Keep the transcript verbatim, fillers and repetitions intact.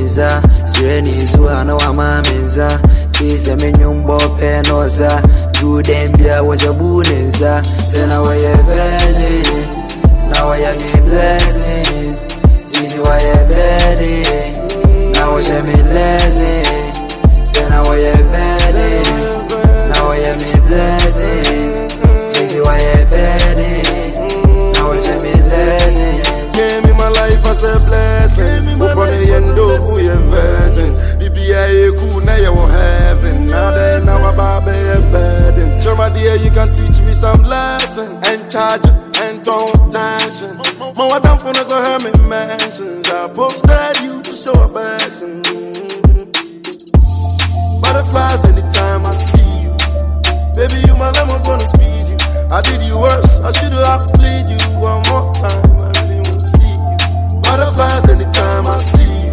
minza Sireni zuwa na wama minza Tisa minyumbo penosa Judembia was a boonenza Say now I a virgin Now I have me blessings Zizi why a baddie Now I have me blessings Say now I a baddie Now I have me blessings Zizi why a baddie Now I have me blessings Gave me my life as a blessing. Up on the end of who you virgin. B B I cool now you heaven. Now then now I'm a burden. Sure my dear you can teach me some lesson. And charge and don't tension. More than for no go hear me mentions. I posted you to show affection. Butterflies anytime I see you. Baby you my lemons wanna squeeze you. I did you worse. I should have played you one more time. Butterflies anytime I see you.